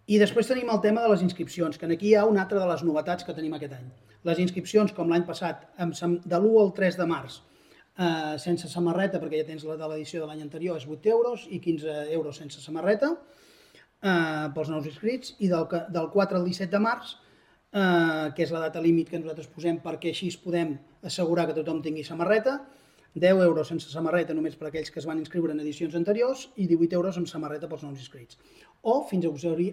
I després tenim el tema de les inscripcions, que aquí hi ha una altra de les novetats que tenim aquest any. Les inscripcions, com l'any passat, de l'1 al 3 de març, sense samarreta, perquè ja tens la de l'edició de l'any anterior, és 8 euros i 15 euros sense samarreta pels nous inscrits, i del 4 al 17 de març, que és la data límit que nosaltres posem perquè així podem assegurar que tothom tingui samarreta, 10 euros sense samarreta només per aquells que es van inscriure en edicions anteriors i 18 euros amb samarreta pels nous inscrits. O fins a usar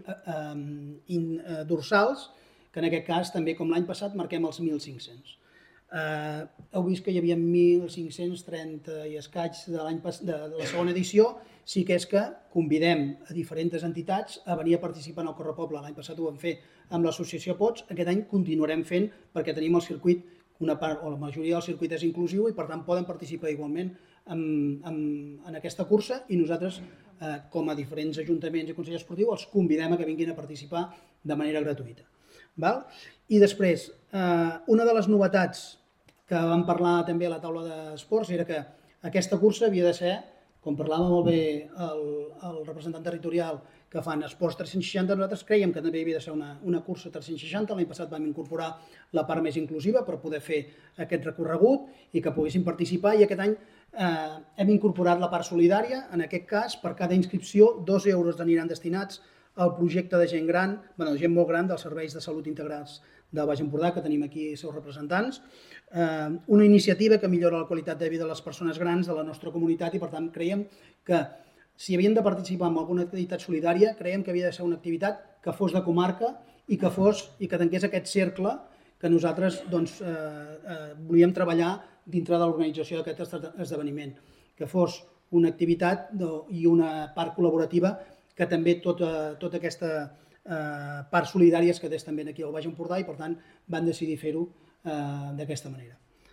dorsals, que en aquest cas també com l'any passat marquem els 1.500. Heu vist que hi havia 1.530 i escaig de la segona edició, sí que és que convidem a diferents entitats a venir a participar en el Correpoble. L'any passat ho vam fer amb l'associació Pots, aquest any continuarem fent perquè tenim el circuit, una part o la majoria del circuit és inclusiu i per tant poden participar igualment en aquesta cursa i nosaltres, com a diferents ajuntaments i consells esportius, els convidem a que vinguin a participar de manera gratuïta. I després, una de les novetats que vam parlar també a la taula d'esports era que aquesta cursa havia de ser, com parlava molt bé el representant territorial, que fan esports 360, nosaltres creiem que també havia de ser una cursa 360. L'any passat vam incorporar la part més inclusiva per poder fer aquest recorregut i que poguessin participar, i aquest any hem incorporat la part solidària. En aquest cas, per cada inscripció, 2 euros aniran destinats al projecte de gent gran, gent molt gran dels serveis de salut integrals del Baix Empordà, que tenim aquí els seus representants. Una iniciativa que millora la qualitat de vida de les persones grans de la nostra comunitat i, per tant, creiem que si havien de participar en alguna activitat solidària, creiem que havia de ser una activitat que fos de comarca i que tanqués aquest cercle que nosaltres volíem treballar dintre de l'organització d'aquest esdeveniment, que fos una activitat i una part col·laborativa que també tota aquesta part solidària es quedés també aquí al Baix Empordà i, per tant, van decidir fer-ho d'aquesta manera.